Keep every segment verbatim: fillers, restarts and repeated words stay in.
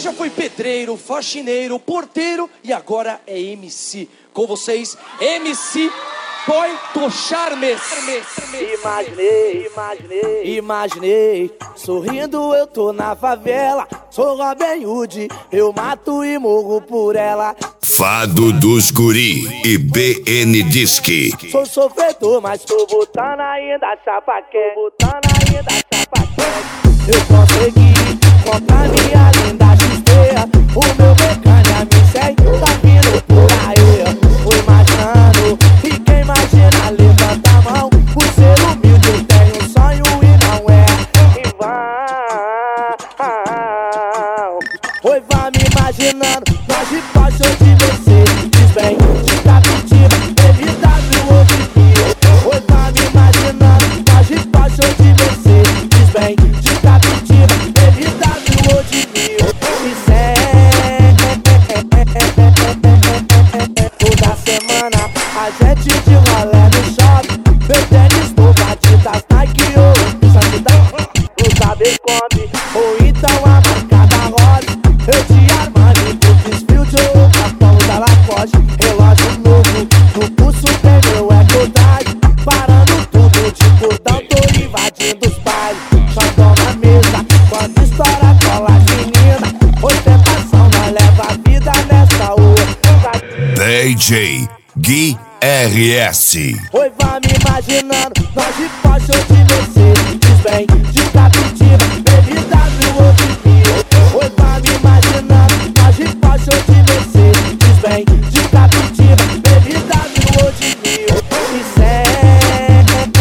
já foi pedreiro, faxineiro, porteiro e agora é M C. Com vocês, M C Pointo Charmes. Imaginei, imaginei, imaginei. Sorrindo eu tô na favela. Sou Robin Hood, eu mato e morro por ela. Fado dos Guri e B N Disque. Sou sofredor, mas tô botando ainda chapaquete. Botando ainda chapaquete. Eu consegui comprar minha linda xisteira. O meu mecânico me segue, tá vindo por aí. Vou imaginando, e quem imagina levanta a mão. Por ser humilde eu tenho um sonho e não é em vão. Oi, vai me imaginando, nós de paixão de Mercedes, bem de Captiva, B M W ou de Rio. Oi, vai me imaginando, nós de paixão de Mercedes, bem de Captiva, B M W ou de Rio. E toda semana a gente de rolê no shopping. Meu tênis novo, Adidas, Nike ou Santidão, usa Abercrombie ou então a marca da Rosa. Eu te Armani, do Fitzfield ou cartão da Lacoste. Relógio novo, no pulso tem meu EcoDrive. Parando tudo de portão, tô invadindo os bailes. Xandão na mesa, quando estoura cola as meninas. Ostentação, nós leva a vida nessa rua. D J Gui R S. Oi, vai me imaginando, nós de paixão de Mercedes, bem de Captiva, B M W ou de Rio. Oi, vai me imaginando, nós de paixão de Mercedes, bem de Captiva, B M W ou de Rio. Isso é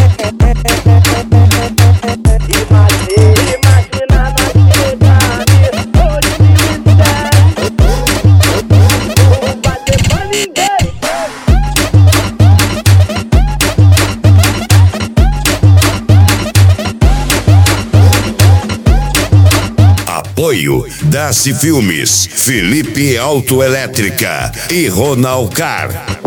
imaginei, imagina nós chegando, hoje me der. Não bater pra ninguém. Apoio Daci Filmes, Felipe Autoelétrica e Ronald Car.